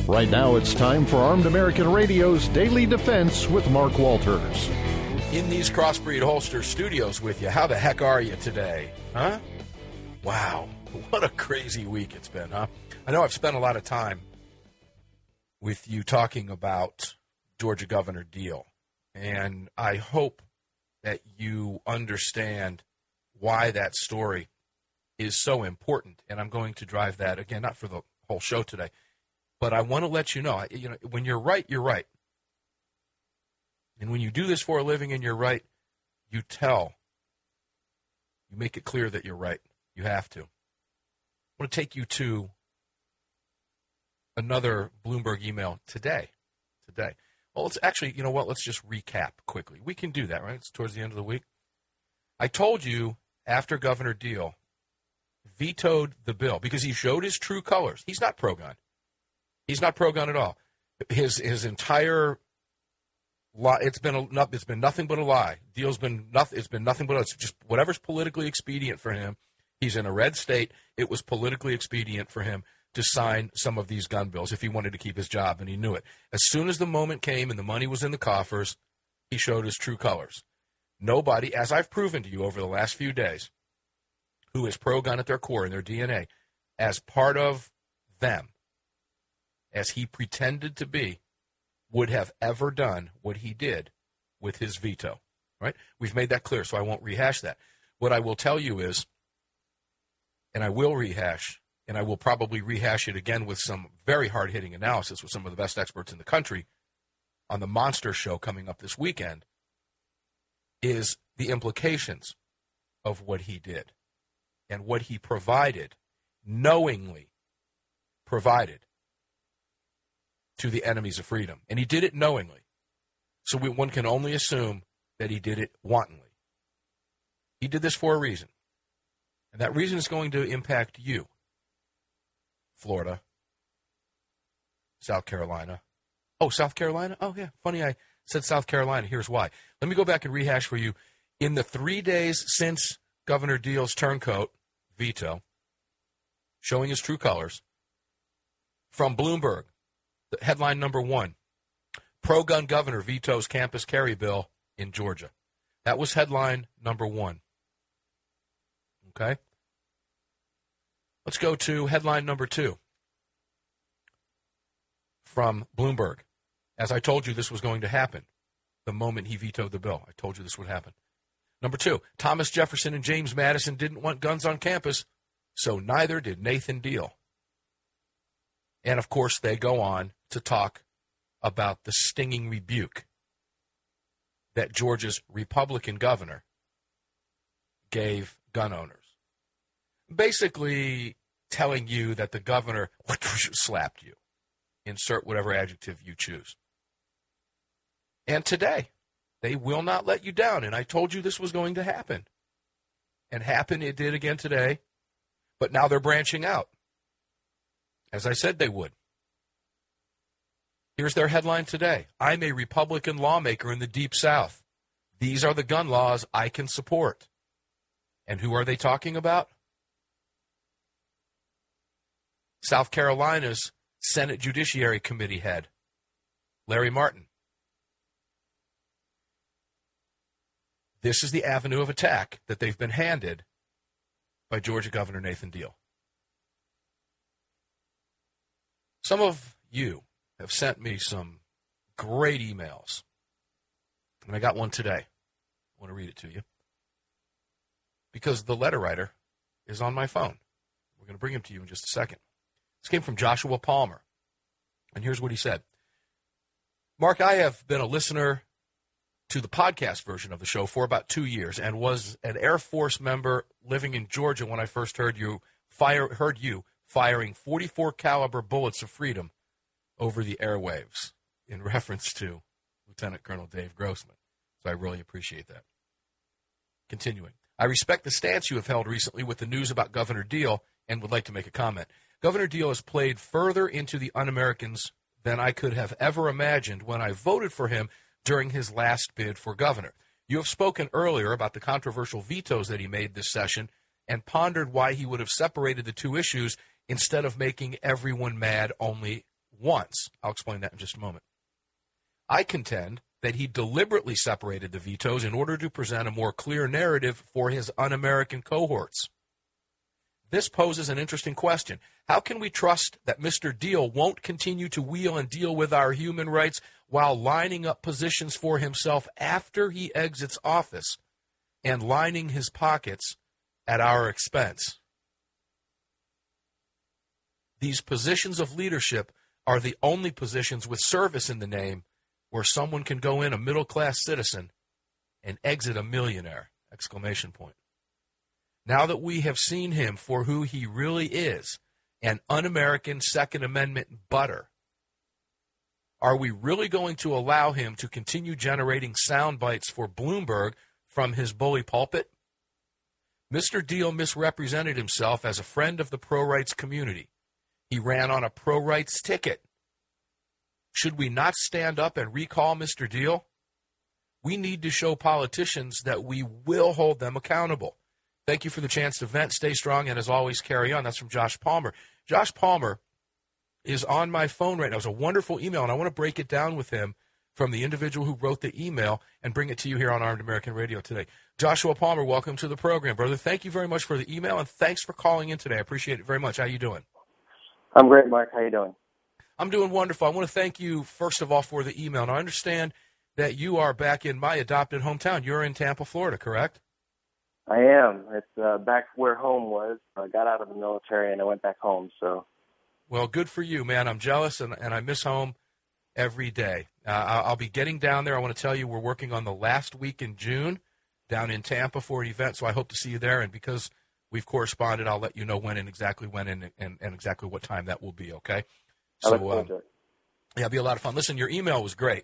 Right now, it's time for Armed American Radio's Daily Defense with Mark Walters. In these Crossbreed Holster studios with you. How the heck are you today? Huh? Wow. What a crazy week it's been, huh? I know I've spent a lot of time with you talking about Georgia Governor Deal, and I hope that you understand why that story is so important, and I'm going to drive that, again, not for the whole show today, but I want to let you know, when you're right, you're right. And when you do this for a living and you're right, you make it clear that you're right. You have to. I want to take you to another Bloomberg email today. Well, let's actually, you know what? Let's just recap quickly. We can do that, right? It's towards the end of the week. I told you after Governor Deal vetoed the bill because he showed his true colors. He's not pro-gun. He's not pro-gun at all. His entire lie, it's been nothing but a lie. Deal's been nothing. It's been nothing but it's just whatever's politically expedient for him. He's in a red state. It was politically expedient for him to sign some of these gun bills if he wanted to keep his job, and he knew it. As soon as the moment came and the money was in the coffers, he showed his true colors. Nobody, as I've proven to you over the last few days, who is pro-gun at their core, in their DNA, as part of them, as he pretended to be, would have ever done what he did with his veto, right? We've made that clear, so I won't rehash that. What I will tell you is, and I will rehash, and I will probably rehash it again with some very hard-hitting analysis with some of the best experts in the country on the Monster Show coming up this weekend, is the implications of what he did and what he provided, knowingly provided, to the enemies of freedom. And he did it knowingly. So one can only assume that he did it wantonly. He did this for a reason. And that reason is going to impact you. Florida. South Carolina. Oh, South Carolina? Oh, yeah. Funny I said South Carolina. Here's why. Let me go back and rehash for you. In the 3 days since Governor Deal's turncoat veto, showing his true colors, from Bloomberg, the headline number 1, pro-gun governor vetoes campus carry bill in Georgia. That was headline number 1. Okay? Let's go to headline number 2 from Bloomberg. As I told you, this was going to happen the moment he vetoed the bill. I told you this would happen. Number 2, Thomas Jefferson and James Madison didn't want guns on campus, so neither did Nathan Deal. And, of course, they go on to talk about the stinging rebuke that Georgia's Republican governor gave gun owners. Basically telling you that the governor slapped you. Insert whatever adjective you choose. And today, they will not let you down. And I told you this was going to happen. And happen it did again today. But now they're branching out, as I said they would. Here's their headline today. I'm a Republican lawmaker in the Deep South. These are the gun laws I can support. And who are they talking about? South Carolina's Senate Judiciary Committee head, Larry Martin. This is the avenue of attack that they've been handed by Georgia Governor Nathan Deal. Some of you have sent me some great emails, and I got one today. I want to read it to you because the letter writer is on my phone. We're going to bring him to you in just a second. This came from Joshua Palmer, and here's what he said. Mark, I have been a listener to the podcast version of the show for about 2 years and was an Air Force member living in Georgia when I first heard you firing 44 caliber bullets of freedom over the airwaves in reference to Lieutenant Colonel Dave Grossman. So I really appreciate that. Continuing. I respect the stance you have held recently with the news about Governor Deal and would like to make a comment. Governor Deal has played further into the un-Americans than I could have ever imagined when I voted for him during his last bid for governor. You have spoken earlier about the controversial vetoes that he made this session and pondered why he would have separated the two issues instead of making everyone mad only once. I'll explain that in just a moment. I contend that he deliberately separated the vetoes in order to present a more clear narrative for his un-American cohorts. This poses an interesting question. How can we trust that Mr. Deal won't continue to wheel and deal with our human rights while lining up positions for himself after he exits office and lining his pockets at our expense? These positions of leadership are the only positions with service in the name where someone can go in a middle-class citizen and exit a millionaire! Exclamation point. Now that we have seen him for who he really is, an un-American Second Amendment butter, are we really going to allow him to continue generating sound bites for Bloomberg from his bully pulpit? Mr. Deal misrepresented himself as a friend of the pro-rights community. He ran on a pro-rights ticket. Should we not stand up and recall Mr. Deal? We need to show politicians that we will hold them accountable. Thank you for the chance to vent. Stay strong, and as always, carry on. That's from Josh Palmer. Josh Palmer is on my phone right now. It was a wonderful email, and I want to break it down with him from the individual who wrote the email and bring it to you here on Armed American Radio today. Joshua Palmer, welcome to the program, brother. Thank you very much for the email, and thanks for calling in today. I appreciate it very much. How you doing? I'm great, Mark. How you doing? I'm doing wonderful. I want to thank you, first of all, for the email. Now, I understand that you are back in my adopted hometown. You're in Tampa, Florida, correct? I am. It's back where home was. I got out of the military and I went back home. So, well, good for you, man. I'm jealous, and I miss home every day. I'll be getting down there. I want to tell you we're working on the last week in June down in Tampa for an event, so I hope to see you there. And because we've corresponded, I'll let you know when and exactly when and exactly what time that will be, okay? I look forward to it. Yeah, it'll be a lot of fun. Listen, your email was great.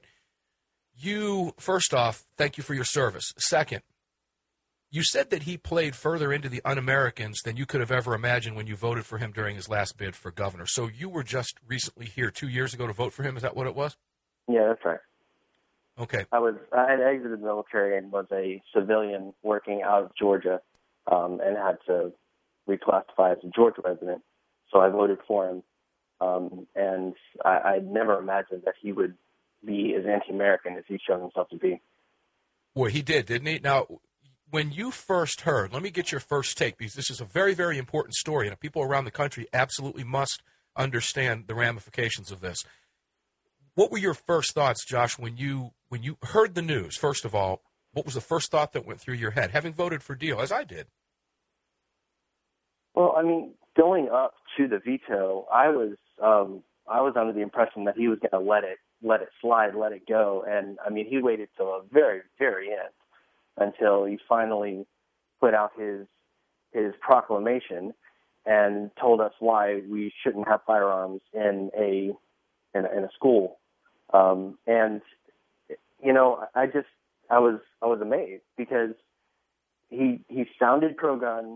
You, first off, thank you for your service. Second, you said that he played further into the un-Americans than you could have ever imagined when you voted for him during his last bid for governor. So you were just recently here 2 years ago to vote for him. Is that what it was? Yeah, that's right. Okay. I had exited the military and was a civilian working out of Georgia, and had to reclassify as a Georgia resident. So I voted for him, and I'd never imagined that he would be as anti-American as he's shown himself to be. Boy, he did, didn't he? Now, when you first heard, let me get your first take, because this is a very, very important story, and people around the country absolutely must understand the ramifications of this. What were your first thoughts, Josh, when you heard the news? First of all, what was the first thought that went through your head, having voted for Deal, as I did? Well, I mean, going up to the veto, I was under the impression that he was going to let it slide, let it go, and I mean, he waited till the very, very end until he finally put out his proclamation and told us why we shouldn't have firearms in a school. And you know, I was amazed because he sounded pro-gun.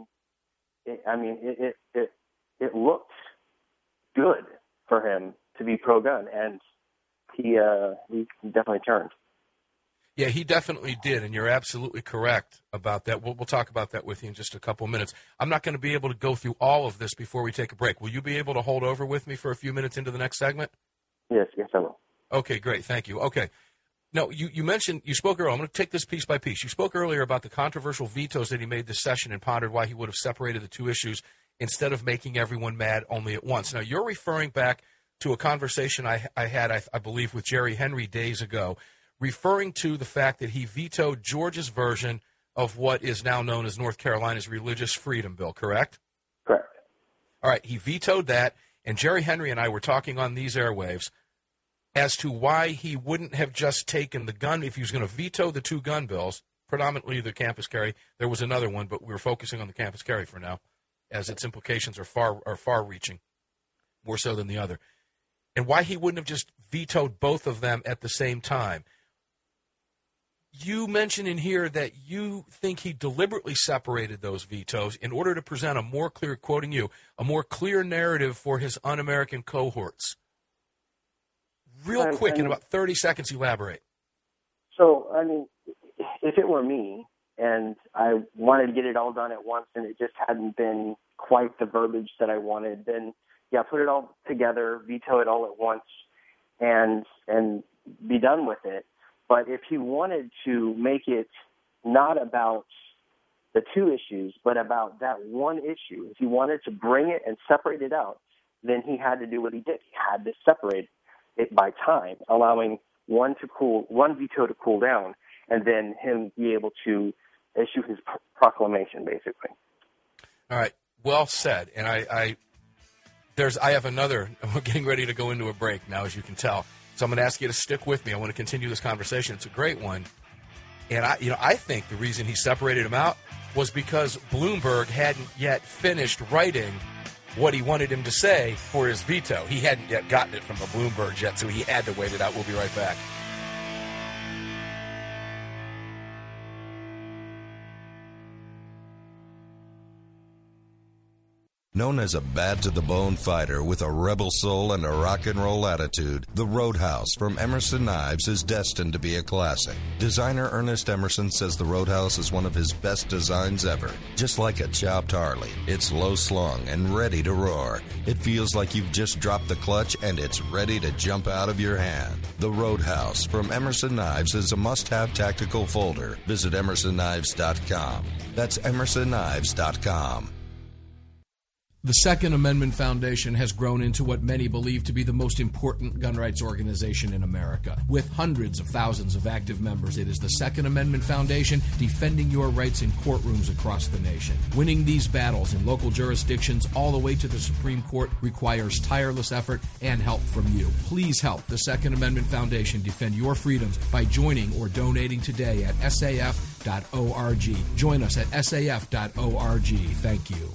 It looked good for him to be pro-gun, and he definitely turned. Yeah, he definitely did, and you're absolutely correct about that. We'll talk about that with you in just a couple of minutes. I'm not going to be able to go through all of this before we take a break. Will you be able to hold over with me for a few minutes into the next segment? Yes, I will. Okay, great. Thank you. Okay. Now, you mentioned, you spoke earlier, I'm going to take this piece by piece. You spoke earlier about the controversial vetoes that he made this session and pondered why he would have separated the two issues instead of making everyone mad only at once. Now, you're referring back to a conversation I had, I believe, with Jerry Henry days ago, referring to the fact that he vetoed Georgia's version of what is now known as North Carolina's Religious Freedom Bill, correct? Correct. All right, he vetoed that, and Jerry Henry and I were talking on these airwaves as to why he wouldn't have just taken the gun, if he was going to veto the two gun bills, predominantly the campus carry. There was another one, but we were focusing on the campus carry for now, as its implications are far-reaching, more so than the other. And why he wouldn't have just vetoed both of them at the same time. You mentioned in here that you think he deliberately separated those vetoes in order to present a more clear, quoting you, a more clear narrative for his un-American cohorts. Real quick, in about 30 seconds, elaborate. So, I mean, if it were me and I wanted to get it all done at once and it just hadn't been quite the verbiage that I wanted, then put it all together, veto it all at once, and be done with it. But if he wanted to make it not about the two issues, but about that one issue, if he wanted to bring it and separate it out, then he had to do what he did. He had to separate it by time, allowing one veto to cool down, and then him be able to issue his proclamation, basically. All right, well said. And I have another. We're getting ready to go into a break now, as you can tell. So I'm going to ask you to stick with me. I want to continue this conversation. It's a great one. And I think the reason he separated him out was because Bloomberg hadn't yet finished writing what he wanted him to say for his veto. He hadn't yet gotten it from the Bloomberg yet, so he had to wait it out. We'll be right back. Known as a bad-to-the-bone fighter with a rebel soul and a rock and roll attitude, the Roadhouse from Emerson Knives is destined to be a classic. Designer Ernest Emerson says the Roadhouse is one of his best designs ever. Just like a chopped Harley, it's low-slung and ready to roar. It feels like you've just dropped the clutch and it's ready to jump out of your hand. The Roadhouse from Emerson Knives is a must-have tactical folder. Visit emersonKnives.com. That's emersonKnives.com. The Second Amendment Foundation has grown into what many believe to be the most important gun rights organization in America. With hundreds of thousands of active members, it is the Second Amendment Foundation defending your rights in courtrooms across the nation. Winning these battles in local jurisdictions all the way to the Supreme Court requires tireless effort and help from you. Please help the Second Amendment Foundation defend your freedoms by joining or donating today at saf.org. Join us at saf.org. Thank you.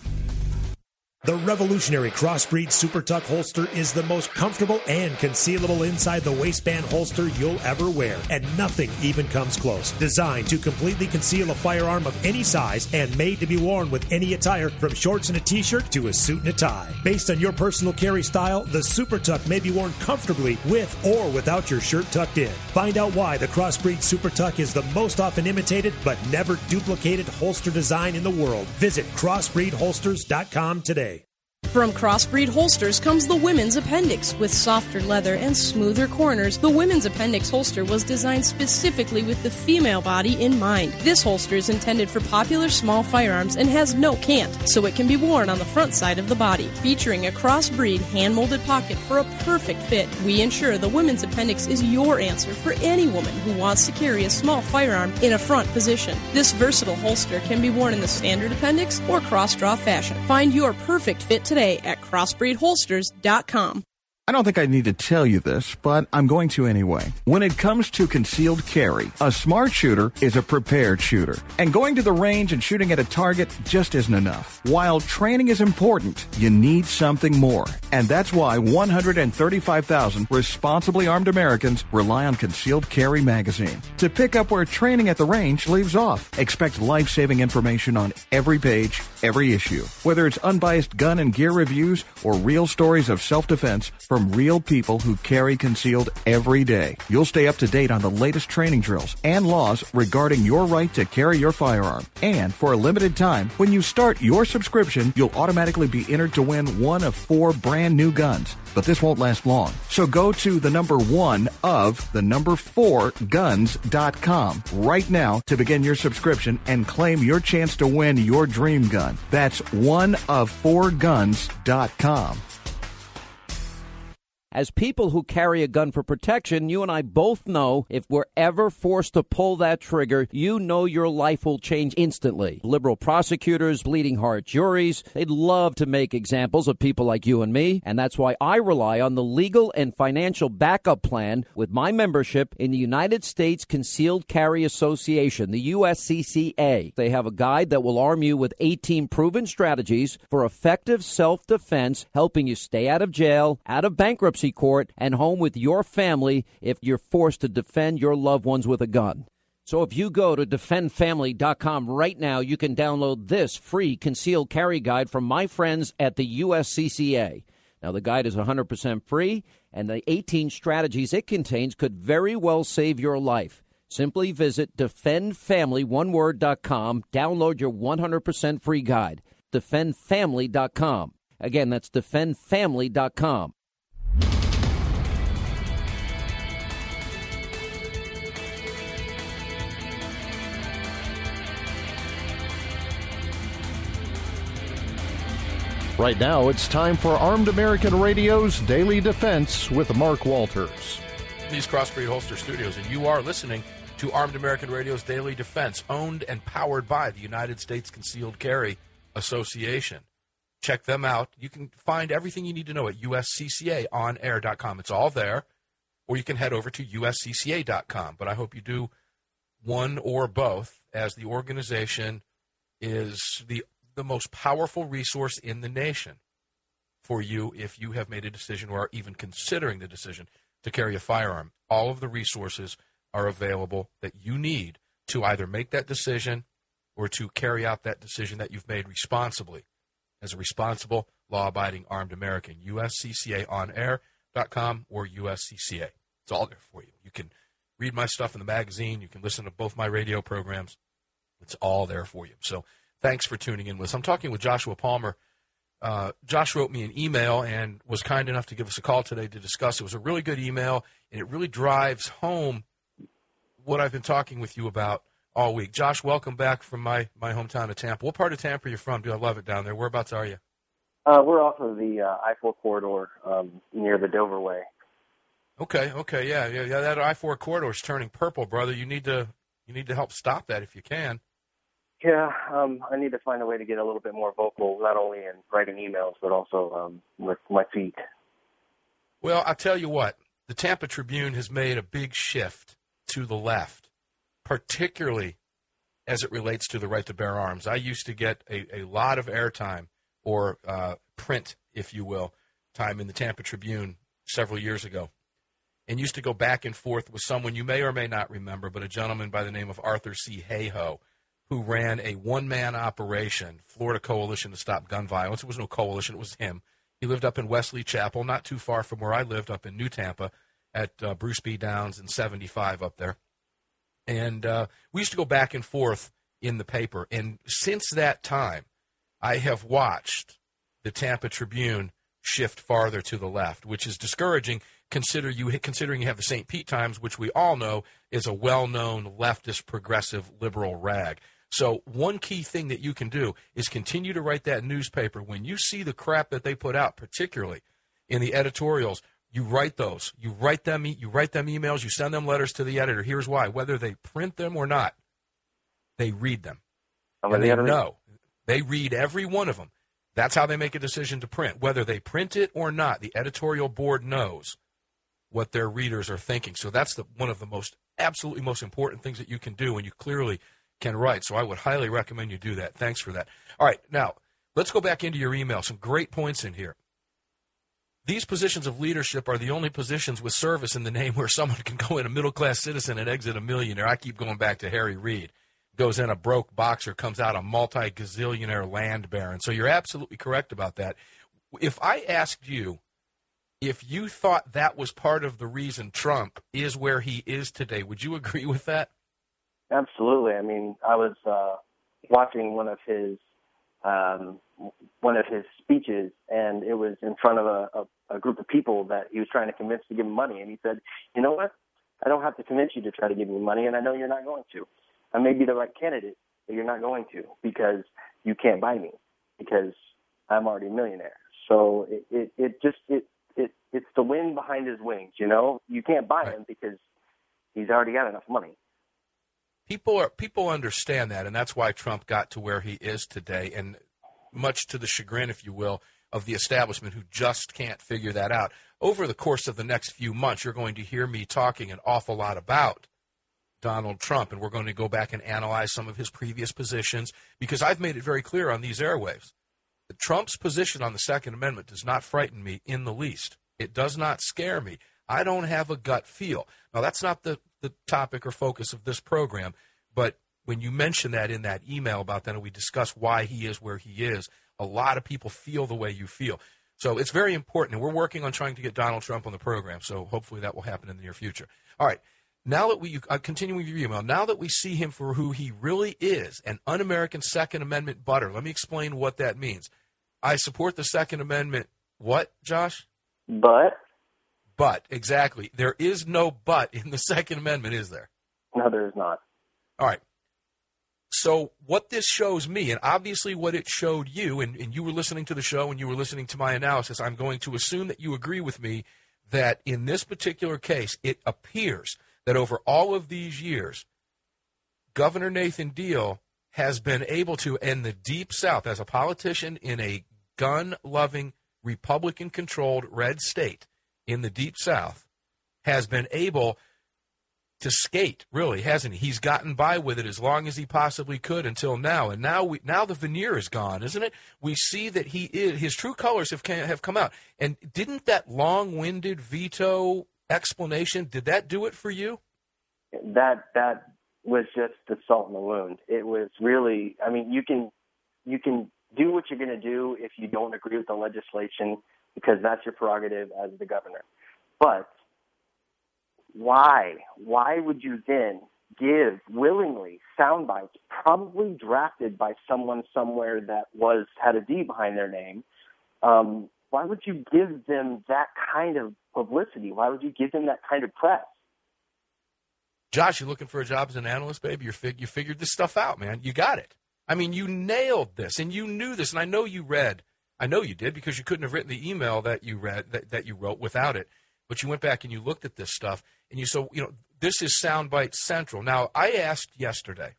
The revolutionary Crossbreed Super Tuck holster is the most comfortable and concealable inside the waistband holster you'll ever wear, and nothing even comes close. Designed to completely conceal a firearm of any size and made to be worn with any attire, from shorts and a t-shirt to a suit and a tie. Based on your personal carry style, the Super Tuck may be worn comfortably with or without your shirt tucked in. Find out why the Crossbreed Super Tuck is the most often imitated but never duplicated holster design in the world. Visit crossbreedholsters.com today. From Crossbreed Holsters comes the Women's Appendix. With softer leather and smoother corners, the Women's Appendix holster was designed specifically with the female body in mind. This holster is intended for popular small firearms and has no cant, so it can be worn on the front side of the body. Featuring a Crossbreed hand-molded pocket for a perfect fit, we ensure the Women's Appendix is your answer for any woman who wants to carry a small firearm in a front position. This versatile holster can be worn in the standard appendix or cross-draw fashion. Find your perfect fit today at crossbreedholsters.com. I don't think I need to tell you this, but I'm going to anyway. When it comes to concealed carry, a smart shooter is a prepared shooter. And going to the range and shooting at a target just isn't enough. While training is important, you need something more. And that's why 135,000 responsibly armed Americans rely on Concealed Carry magazine to pick up where training at the range leaves off. Expect life-saving information on every page, every issue. Whether it's unbiased gun and gear reviews or real stories of self-defense from real people who carry concealed every day. You'll stay up to date on the latest training drills and laws regarding your right to carry your firearm. And for a limited time, when you start your subscription, you'll automatically be entered to win one of 4 brand new guns. But this won't last long. So go to the number 1 of the number 4 guns.com right now to begin your subscription and claim your chance to win your dream gun. That's 1of4guns.com. As people who carry a gun for protection, you and I both know if we're ever forced to pull that trigger, you know your life will change instantly. Liberal prosecutors, bleeding heart juries, they'd love to make examples of people like you and me, and that's why I rely on the legal and financial backup plan with my membership in the United States Concealed Carry Association, the USCCA. They have a guide that will arm you with 18 proven strategies for effective self-defense, helping you stay out of jail, out of bankruptcy court, and home with your family if you're forced to defend your loved ones with a gun. So if you go to defendfamily.com right now, you can download this free concealed carry guide from my friends at the USCCA. Now, the guide is 100% free, and the 18 strategies it contains could very well save your life. Simply visit defendfamilywoneword.com, download your 100% free guide, defendfamily.com. Again, that's defendfamily.com. Right now, it's time for Armed American Radio's Daily Defense with Mark Walters. These Crossbreed Holster Studios, and you are listening to Armed American Radio's Daily Defense, owned and powered by the United States Concealed Carry Association. Check them out. You can find everything you need to know at usccaonair.com. It's all there. Or you can head over to uscca.com. But I hope you do one or both, as the organization is the most powerful resource in the nation for you if you have made a decision or are even considering the decision to carry a firearm. All of the resources are available that you need to either make that decision or to carry out that decision that you've made responsibly as a responsible, law-abiding armed American. usccaonair.com or USCCA. It's all there for you. You can read my stuff in the magazine. You can listen to both my radio programs. It's all there for you. So thanks for tuning in with us. I'm talking with Joshua Palmer. Josh wrote me an email and was kind enough to give us a call today to discuss. It was a really good email, and it really drives home what I've been talking with you about all week. Josh, welcome back from my hometown of Tampa. What part of Tampa are you from? Do I love it down there? Whereabouts are you? We're off of the I-4 corridor near the Dover Way. Okay, yeah. That I-4 corridor is turning purple, brother. You need to help stop that if you can. Yeah, I need to find a way to get a little bit more vocal, not only in writing emails, but also with my feet. Well, I'll tell you what. The Tampa Tribune has made a big shift to the left, particularly as it relates to the right to bear arms. I used to get a lot of airtime, or print, if you will, time in the Tampa Tribune several years ago, and used to go back and forth with someone you may or may not remember, but a gentleman by the name of Arthur C. Hayhoe, who ran a one-man operation, Florida Coalition to Stop Gun Violence. It was no coalition, it was him. He lived up in Wesley Chapel, not too far from where I lived, up in New Tampa, at Bruce B. Downs and 75 up there. And we used to go back and forth in the paper. And since that time, I have watched the Tampa Tribune shift farther to the left, which is discouraging considering you have the St. Pete Times, which we all know is a well-known leftist, progressive, liberal rag. So one key thing that you can do is continue to write that newspaper. When you see the crap that they put out, particularly in the editorials, you write those. You write them emails. You send them letters to the editor. Here's why. Whether they print them or not, they read them. And they know. They read every one of them. That's how they make a decision to print. Whether they print it or not, the editorial board knows what their readers are thinking. So that's one of the absolutely most important things that you can do, and you clearly can write. So I would highly recommend you do that. Thanks for that. All right, now let's go back into your email. Some great points in here. These positions of leadership are the only positions with service in the name where someone can go in a middle-class citizen and exit a millionaire. I keep going back to Harry Reid. Goes in a broke boxer, comes out a multi-gazillionaire land baron. So you're absolutely correct about that. If I asked you if you thought that was part of the reason Trump is where he is today, would you agree with that? Absolutely. I mean, I was watching one of his speeches, and it was in front of a group of people that he was trying to convince to give him money. And he said, you know what? I don't have to convince you to try to give me money, and I know you're not going to. I may be the right candidate, but you're not going to, because you can't buy me, because I'm already a millionaire. So it's the wind behind his wings, you know? You can't buy him because he's already got enough money. People understand that, and that's why Trump got to where he is today, and much to the chagrin, if you will, of the establishment who just can't figure that out. Over the course of the next few months, you're going to hear me talking an awful lot about Donald Trump, and we're going to go back and analyze some of his previous positions, because I've made it very clear on these airwaves that Trump's position on the Second Amendment does not frighten me in the least. It does not scare me. I don't have a gut feel. Now, that's not the topic or focus of this program, but when you mention that in that email about that, and we discuss why he is where he is, a lot of people feel the way you feel. So it's very important, and we're working on trying to get Donald Trump on the program, so hopefully that will happen in the near future. All right. Now that continuing your email, now that we see him for who he really is, an un-American Second Amendment butter, let me explain what that means. I support the Second Amendment. What, Josh? But Exactly. There is no but in the Second Amendment, is there? No, there is not. All right. So what this shows me, and obviously what it showed you, and you were listening to the show and you were listening to my analysis, I'm going to assume that you agree with me that in this particular case, it appears that over all of these years, Governor Nathan Deal has been able to, in the Deep South, as a politician in a gun-loving, Republican-controlled red state in the Deep South, has been able to skate, really, hasn't he? He's gotten by with it as long as he possibly could until now. And now the veneer is gone, isn't it? We see that his true colors have come out. And didn't that long-winded veto explanation, did that do it for you? That was just the salt in the wound. It was really, I mean, you can do what you're going to do if you don't agree with the legislation, because that's your prerogative as the governor. But why would you then give willingly sound bites, probably drafted by someone somewhere that had a D behind their name? Why would you give them that kind of publicity? Why would you give them that kind of press? Josh, you looking for a job as an analyst, baby? You figured this stuff out, man. You got it. I mean, you nailed this, and you knew this, and I know you did, because you couldn't have written the email that you read, that you wrote without it. But you went back and you looked at this stuff, and you said, this is Soundbite Central. Now, I asked yesterday,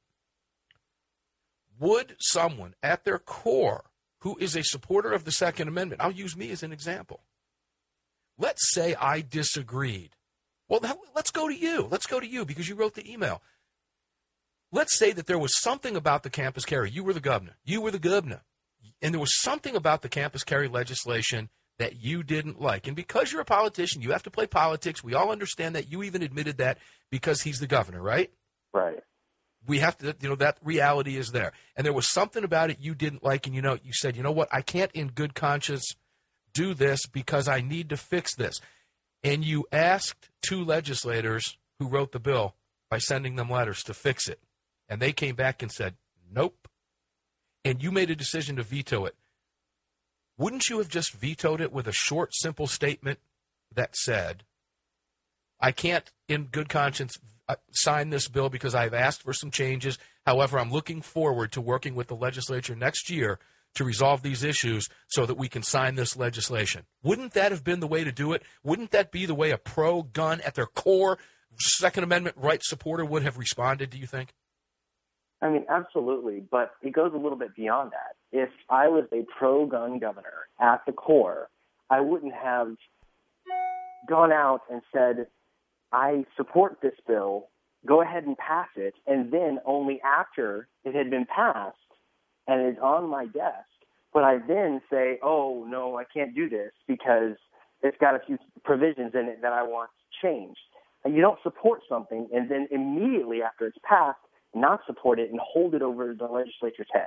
would someone at their core who is a supporter of the Second Amendment, I'll use me as an example. Let's say I disagreed. Well, let's go to you. Let's go to you because you wrote the email. Let's say that there was something about the campus carry. You were the governor. And there was something about the campus carry legislation that you didn't like. And because you're a politician, you have to play politics. We all understand that. You even admitted that because he's the governor, right? Right. We have to, that reality is there. And there was something about it you didn't like, and you said, you know what, I can't in good conscience do this because I need to fix this. And you asked two legislators who wrote the bill by sending them letters to fix it. And they came back and said, nope. And you made a decision to veto it. Wouldn't you have just vetoed it with a short, simple statement that said, I can't in good conscience sign this bill because I've asked for some changes. However, I'm looking forward to working with the legislature next year to resolve these issues so that we can sign this legislation. Wouldn't that have been the way to do it? Wouldn't that be the way a pro-gun, at their core, Second Amendment rights supporter would have responded, do you think? I mean, absolutely, but it goes a little bit beyond that. If I was a pro-gun governor at the core, I wouldn't have gone out and said, I support this bill, go ahead and pass it, and then only after it had been passed and it's on my desk, but I then say, oh, no, I can't do this because it's got a few provisions in it that I want changed. And you don't support something and then immediately after it's passed, not support it and hold it over the legislature's head.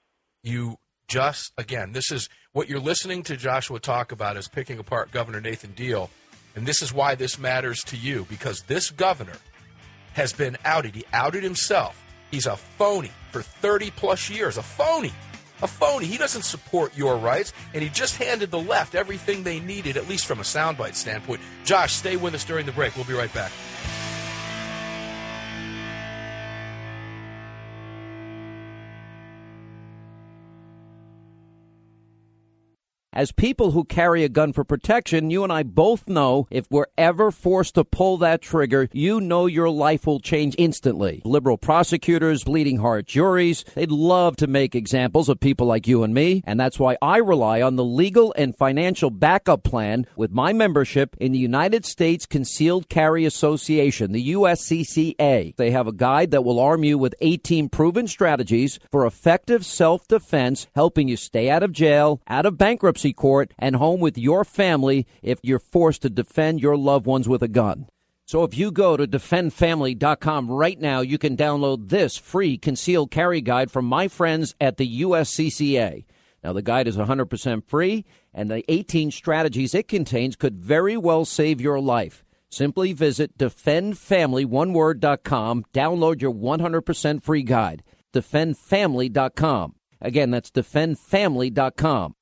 You just, again, this is what you're listening to Joshua talk about, is picking apart Governor Nathan Deal. And this is why this matters to you, because this governor has been outed. He outed himself. He's a phony for 30-plus years. A phony. He doesn't support your rights, and he just handed the left everything they needed, at least from a soundbite standpoint. Josh, stay with us during the break. We'll be right back. As people who carry a gun for protection, you and I both know if we're ever forced to pull that trigger, you know your life will change instantly. Liberal prosecutors, bleeding heart juries, they'd love to make examples of people like you and me, and that's why I rely on the legal and financial backup plan with my membership in the United States Concealed Carry Association, the USCCA. They have a guide that will arm you with 18 proven strategies for effective self-defense, helping you stay out of jail, out of bankruptcy court, and home with your family if you're forced to defend your loved ones with a gun. So if you go to defendfamily.com right now, you can download this free concealed carry guide from my friends at the USCCA. Now, the guide is 100% free, and the 18 strategies it contains could very well save your life. Simply visit defendfamily.com, download your 100% free guide. Defendfamily.com. Again, that's defendfamily.com.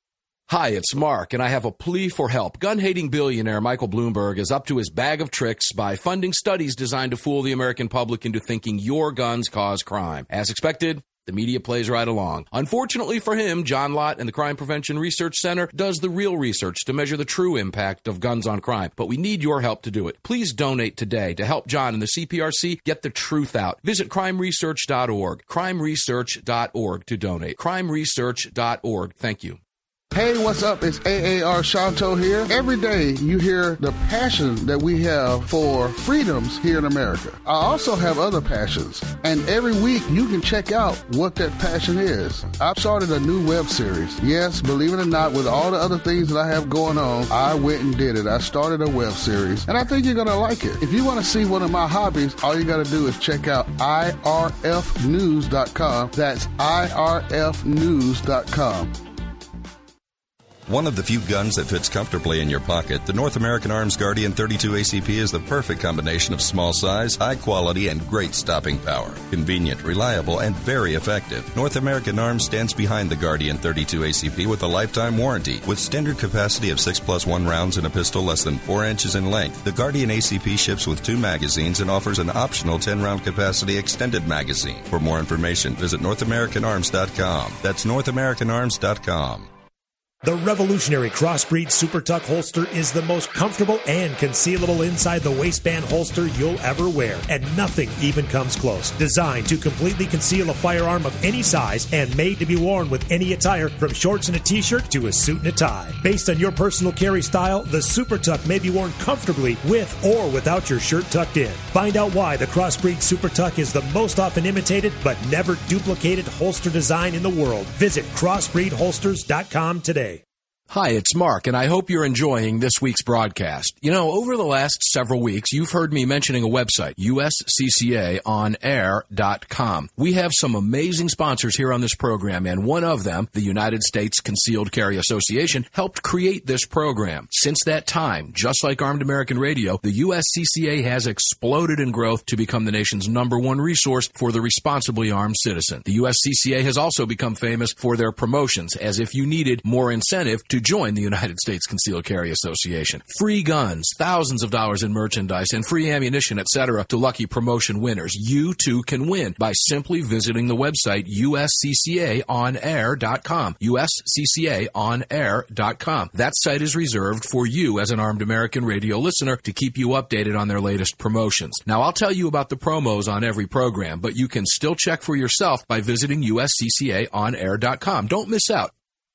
Hi, it's Mark, and I have a plea for help. Gun-hating billionaire Michael Bloomberg is up to his bag of tricks by funding studies designed to fool the American public into thinking your guns cause crime. As expected, the media plays right along. Unfortunately for him, John Lott and the Crime Prevention Research Center does the real research to measure the true impact of guns on crime. But we need your help to do it. Please donate today to help John and the CPRC get the truth out. Visit crimeresearch.org. crimeresearch.org to donate. crimeresearch.org. Thank you. Hey, what's up? It's AAR Shanto here. Every day you hear the passion that we have for freedoms here in America. I also have other passions, and every week you can check out what that passion is. I've started a new web series. Yes, believe it or not, with all the other things that I have going on, I went and did it. I started a web series, and I think you're going to like it. If you want to see one of my hobbies, all you got to do is check out irfnews.com. That's irfnews.com. One of the few guns that fits comfortably in your pocket, the North American Arms Guardian 32 ACP is the perfect combination of small size, high quality, and great stopping power. Convenient, reliable, and very effective. North American Arms stands behind the Guardian 32 ACP with a lifetime warranty. With standard capacity of 6+1 rounds in a pistol less than 4 inches in length, the Guardian ACP ships with 2 magazines and offers an optional 10-round capacity extended magazine. For more information, visit NorthAmericanArms.com. That's NorthAmericanArms.com. The revolutionary Crossbreed Super Tuck holster is the most comfortable and concealable inside the waistband holster you'll ever wear, and nothing even comes close. Designed to completely conceal a firearm of any size and made to be worn with any attire, from shorts and a t-shirt to a suit and a tie. Based on your personal carry style, the Super Tuck may be worn comfortably with or without your shirt tucked in. Find out why the Crossbreed Super Tuck is the most often imitated but never duplicated holster design in the world. Visit crossbreedholsters.com today. Hi, it's Mark, and I hope you're enjoying this week's broadcast. You know, over the last several weeks, you've heard me mentioning a website, usccaaonair.com. We have some amazing sponsors here on this program, and one of them, the United States Concealed Carry Association, helped create this program. Since that time, just like Armed American Radio, the USCCA has exploded in growth to become the nation's #1 resource for the responsibly armed citizen. The USCCA has also become famous for their promotions, as if you needed more incentive to join the United States Concealed Carry Association. Free guns, thousands of dollars in merchandise, and free ammunition, etc. to lucky promotion winners. You too can win by simply visiting the website usccaaonair.com. usccaaonair.com. That site is reserved for you as an Armed American Radio listener to keep you updated on their latest promotions. Now, I'll tell you about the promos on every program, but you can still check for yourself by visiting usccaaonair.com. Don't miss out.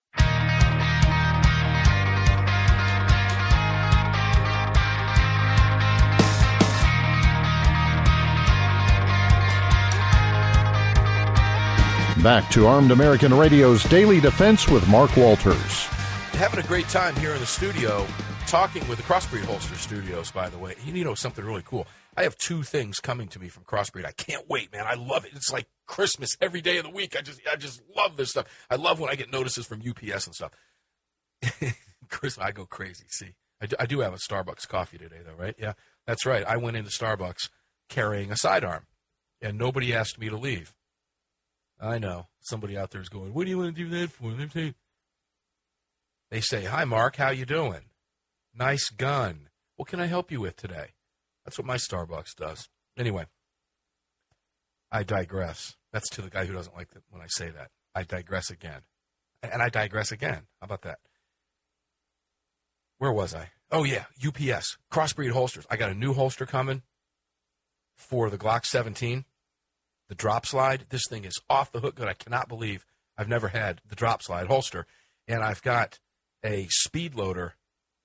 Back to Armed American Radio's Daily Defense with Mark Walters. Having a great time here in the studio, talking with the Crossbreed Holster Studios, by the way. You know something really cool. I have 2 things coming to me from Crossbreed. I can't wait, man. I love it. It's like Christmas every day of the week. I just love this stuff. I love when I get notices from UPS and stuff. Christmas, I go crazy. See, I do have a Starbucks coffee today, though, right? Yeah, that's right. I went into Starbucks carrying a sidearm, and nobody asked me to leave. I know. Somebody out there is going, what do you want to do that for? They say, hi, Mark, how you doing? Nice gun. What can I help you with today? That's what my Starbucks does. Anyway, I digress. That's to the guy who doesn't like it when I say that. I digress again. And I digress again. How about that? Where was I? Oh, yeah, UPS, Crossbreed holsters. I got a new holster coming for the Glock 17. The drop slide, this thing is off the hook good. I cannot believe I've never had the drop slide holster. And I've got a speed loader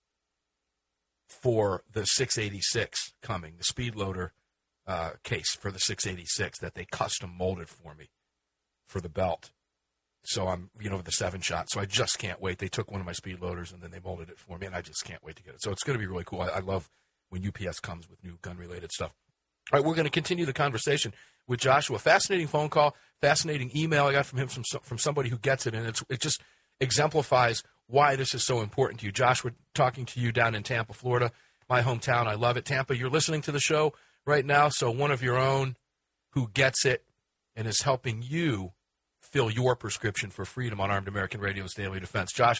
for the 686 coming, the speed loader case for the 686 that they custom molded for me for the belt. So I'm, with the 7-shot. So I just can't wait. They took one of my speed loaders and then they molded it for me, and I just can't wait to get it. So it's going to be really cool. I love when UPS comes with new gun-related stuff. All right, we're going to continue the conversation with Joshua. Fascinating phone call, fascinating email I got from him from somebody who gets it, and it just exemplifies why this is so important to you. Joshua, talking to you down in Tampa, Florida, my hometown. I love it. Tampa, you're listening to the show right now, so one of your own who gets it and is helping you fill your prescription for freedom on Armed American Radio's Daily Defense. Josh,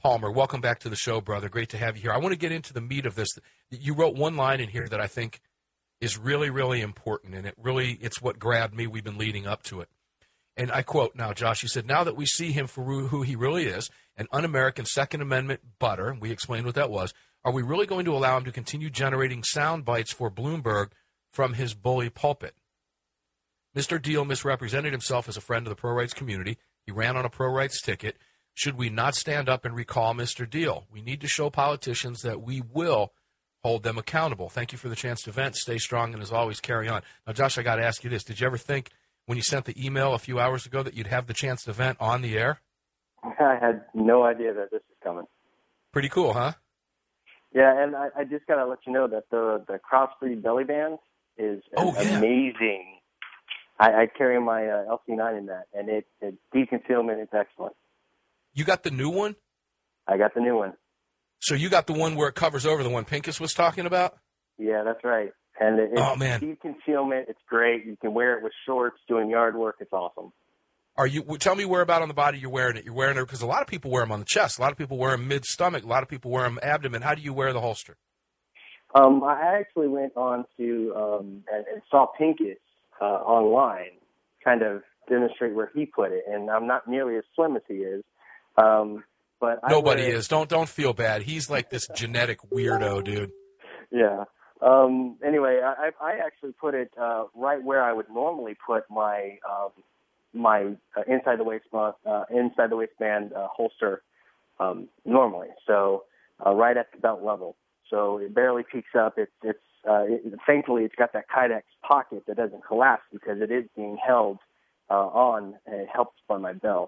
Palmer, welcome back to the show, brother. Great to have you here. I want to get into the meat of this. You wrote one line in here that I think is really, really important, and it's what grabbed me. We've been leading up to it. And I quote now, Josh, you said, now that we see him for who he really is, an un-American Second Amendment butter, and we explained what that was, are we really going to allow him to continue generating sound bites for Bloomberg from his bully pulpit? Mr. Deal misrepresented himself as a friend of the pro-rights community. He ran on a pro-rights ticket. Should we not stand up and recall Mr. Deal? We need to show politicians that we will hold them accountable. Thank you for the chance to vent. Stay strong, and as always, carry on. Now, Josh, I got to ask you this. Did you ever think when you sent the email a few hours ago that you'd have the chance to vent on the air? I had no idea that this is coming. Pretty cool, huh? Yeah, and I just got to let you know that the crossbreed belly band is amazing. I carry my LC9 in that, and it deconcealment is excellent. You got the new one? I got the new one. So you got the one where it covers over the one Pincus was talking about? Yeah, that's right. And it's deep concealment. It's great. You can wear it with shorts, doing yard work. It's awesome. Tell me where about on the body you're wearing it. You're wearing it because a lot of people wear them on the chest. A lot of people wear them mid-stomach. A lot of people wear them abdomen. How do you wear the holster? I actually went on to and saw Pincus online kind of demonstrate where he put it. And I'm not nearly as slim as he is. But nobody is. Don't feel bad. He's like this genetic weirdo, dude. Yeah. Anyway, I actually put it right where I would normally put my inside the waistband holster normally. So right at the belt level. So it barely peeks up. Thankfully it's got that Kydex pocket that doesn't collapse because it is being held on, and it helps by my belt.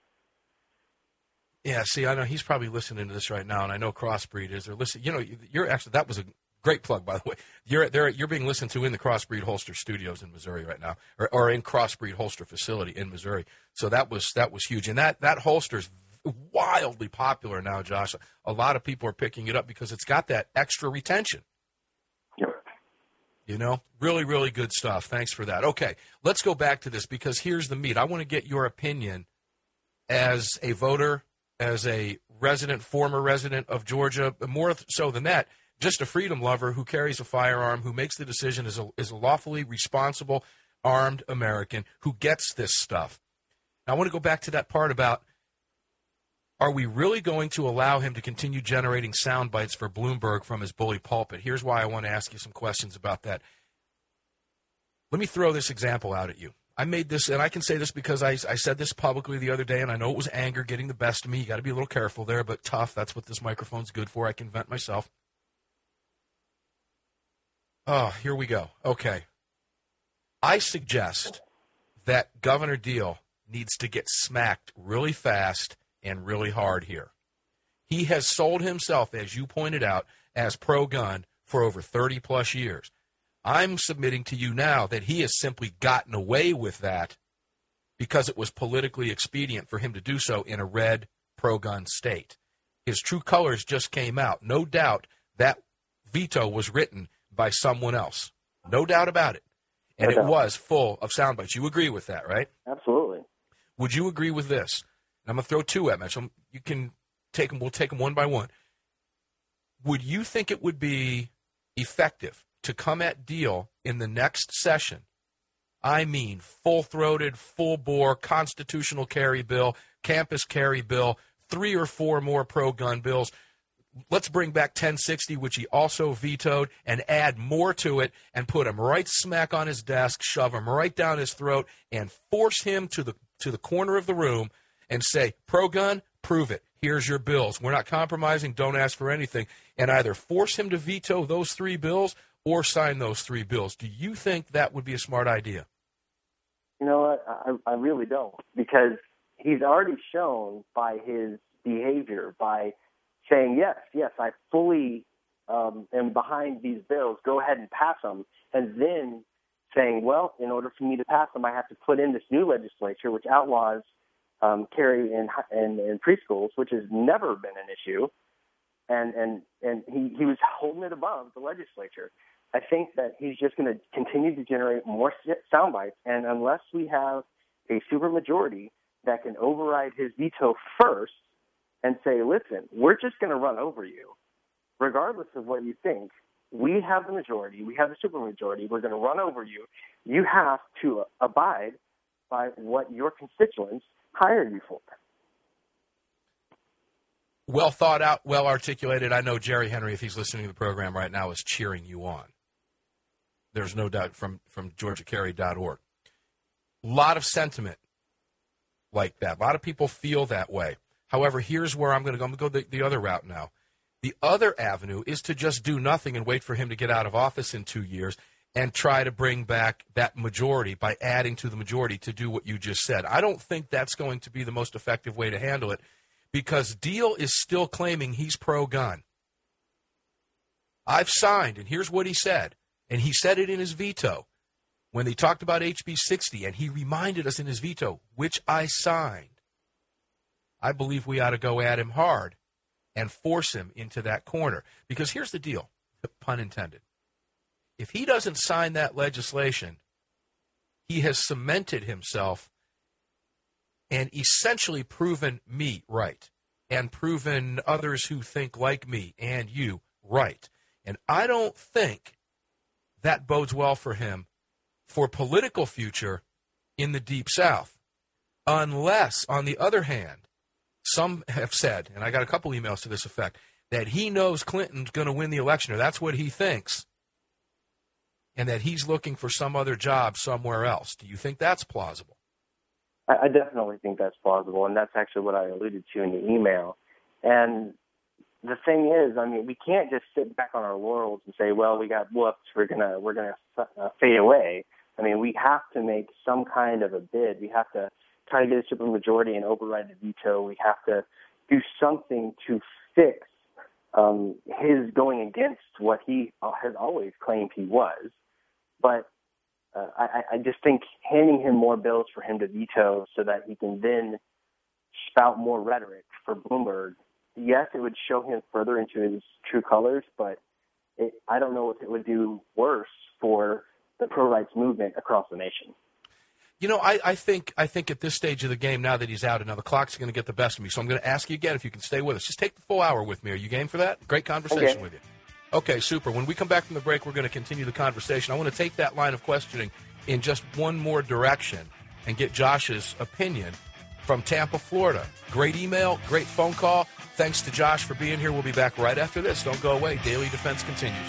Yeah, see, I know he's probably listening to this right now, and I know Crossbreed is. They're listening. You know, you're actually, that was a great plug, by the way. You're being listened to in the Crossbreed Holster Studios in Missouri right now, or in Crossbreed Holster Facility in Missouri. So that was huge, and that holster's wildly popular now, Josh. A lot of people are picking it up because it's got that extra retention. Yep. You know, really, really good stuff. Thanks for that. Okay, let's go back to this because here's the meat. I want to get your opinion as a voter, as a former resident of Georgia, more so than that, just a freedom lover who carries a firearm, who makes the decision as a lawfully responsible, armed American who gets this stuff. Now, I want to go back to that part about, are we really going to allow him to continue generating sound bites for Bloomberg from his bully pulpit? Here's why I want to ask you some questions about that. Let me throw this example out at you. I made this, and I can say this because I said this publicly the other day, and I know it was anger getting the best of me. You got to be a little careful there, but tough. That's what this microphone's good for. I can vent myself. Oh, here we go. Okay. I suggest that Governor Deal needs to get smacked really fast and really hard here. He has sold himself, as you pointed out, as pro-gun for over 30-plus years. I'm submitting to you now that he has simply gotten away with that because it was politically expedient for him to do so in a red pro-gun state. His true colors just came out. No doubt that veto was written by someone else. No doubt about it. And it was full of sound bites. You agree with that, right? Absolutely. Would you agree with this? And I'm going to throw two at you. You can take them. We'll take them one by one. Would you think it would be effective to come at Deal in the next session? I mean, full-throated, full-bore constitutional carry bill, campus carry bill, 3 or 4 more pro-gun bills. Let's bring back 1060, which he also vetoed, and add more to it and put him right smack on his desk, shove him right down his throat, and force him to the corner of the room and say, pro-gun, prove it. Here's your bills. We're not compromising. Don't ask for anything. And either force him to veto those 3 bills or sign those 3 bills. Do you think that would be a smart idea? You know what? I really don't, because he's already shown by his behavior, by saying, yes, I fully am behind these bills, go ahead and pass them, and then saying, well, in order for me to pass them, I have to put in this new legislature, which outlaws carry in preschools, which has never been an issue, and he was holding it above the legislature. I think that he's just going to continue to generate more sound bites, and unless we have a supermajority that can override his veto first, and say, listen, we're just going to run over you. Regardless of what you think, we have the majority. We have the supermajority. We're going to run over you. You have to abide by what your constituents hired you for. Well thought out, well articulated. I know Jerry Henry, if he's listening to the program right now, is cheering you on. There's no doubt from GeorgiaCarry.org. A lot of sentiment like that. A lot of people feel that way. However, here's where I'm going to go. I'm going to go the other route now. The other avenue is to just do nothing and wait for him to get out of office in 2 years and try to bring back that majority by adding to the majority to do what you just said. I don't think that's going to be the most effective way to handle it because Deal is still claiming he's pro-gun. I've signed, and here's what he said, and he said it in his veto when they talked about HB 60, and he reminded us in his veto, which I signed. I believe we ought to go at him hard and force him into that corner. Because here's the deal, pun intended. If he doesn't sign that legislation, he has cemented himself and essentially proven me right and proven others who think like me and you right. And I don't think that bodes well for him for political future in the Deep South. Unless, on the other hand, some have said, and I got a couple emails to this effect, that he knows Clinton's going to win the election, or that's what he thinks, and that he's looking for some other job somewhere else. Do you think that's plausible? I definitely think that's plausible, and that's actually what I alluded to in the email. And the thing is, I mean, we can't just sit back on our laurels and say, well, we got whooped, we're gonna fade away. I mean, we have to make some kind of a bid. We have to try to get a supermajority and override the veto. We have to do something to fix his going against what he has always claimed he was. But I just think handing him more bills for him to veto so that he can then spout more rhetoric for Bloomberg, yes, it would show him further into his true colors, but I don't know if it would do worse for the pro-rights movement across the nation. You know, I think at this stage of the game, now that he's out, and now the clock's going to get the best of me, so I'm going to ask you again if you can stay with us. Just take the full hour with me. Are you game for that? Great conversation with you. Okay, super. When we come back from the break, we're going to continue the conversation. I want to take that line of questioning in just one more direction and get Josh's opinion from Tampa, Florida. Great email, great phone call. Thanks to Josh for being here. We'll be back right after this. Don't go away. Daily Defense continues.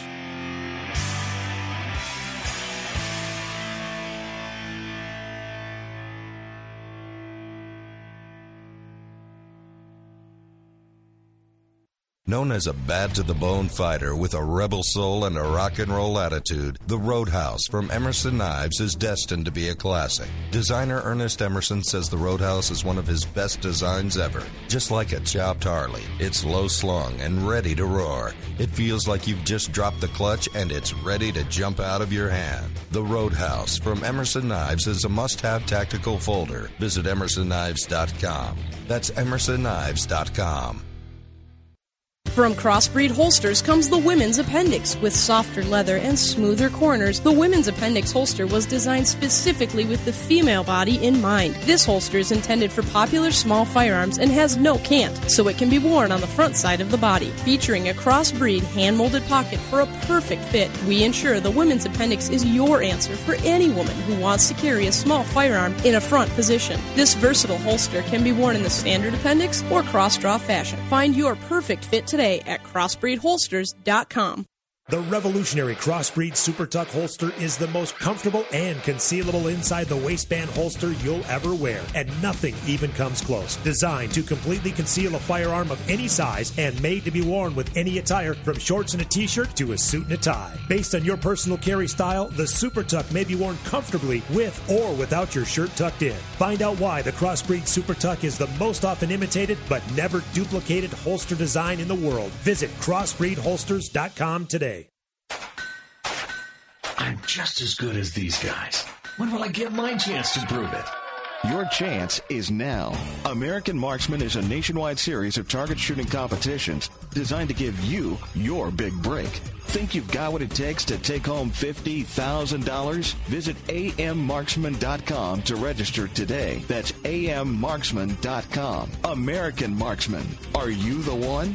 Known as a bad-to-the-bone fighter with a rebel soul and a rock and roll attitude, the Roadhouse from Emerson Knives is destined to be a classic. Designer Ernest Emerson says the Roadhouse is one of his best designs ever. Just like a chopped Harley, it's low-slung and ready to roar. It feels like you've just dropped the clutch and it's ready to jump out of your hand. The Roadhouse from Emerson Knives is a must-have tactical folder. Visit EmersonKnives.com. That's EmersonKnives.com. From Crossbreed Holsters comes the Women's Appendix. With softer leather and smoother corners, the Women's Appendix holster was designed specifically with the female body in mind. This holster is intended for popular small firearms and has no cant, so it can be worn on the front side of the body. Featuring a crossbreed hand-molded pocket for a perfect fit, we ensure the Women's Appendix is your answer for any woman who wants to carry a small firearm in a front position. This versatile holster can be worn in the standard appendix or cross-draw fashion. Find your perfect fit today at crossbreedholsters.com. The revolutionary Crossbreed Super Tuck holster is the most comfortable and concealable inside the waistband holster you'll ever wear, and nothing even comes close. Designed to completely conceal a firearm of any size and made to be worn with any attire, from shorts and a t-shirt to a suit and a tie. Based on your personal carry style, the Super Tuck may be worn comfortably with or without your shirt tucked in. Find out why the Crossbreed Super Tuck is the most often imitated but never duplicated holster design in the world. Visit crossbreedholsters.com today. I'm just as good as these guys. When will I get my chance to prove it? Your chance is now. American Marksman is a nationwide series of target shooting competitions designed to give you your big break. Think you've got what it takes to take home $50,000? Visit ammarksman.com to register today. That's ammarksman.com. American Marksman. Are you the one?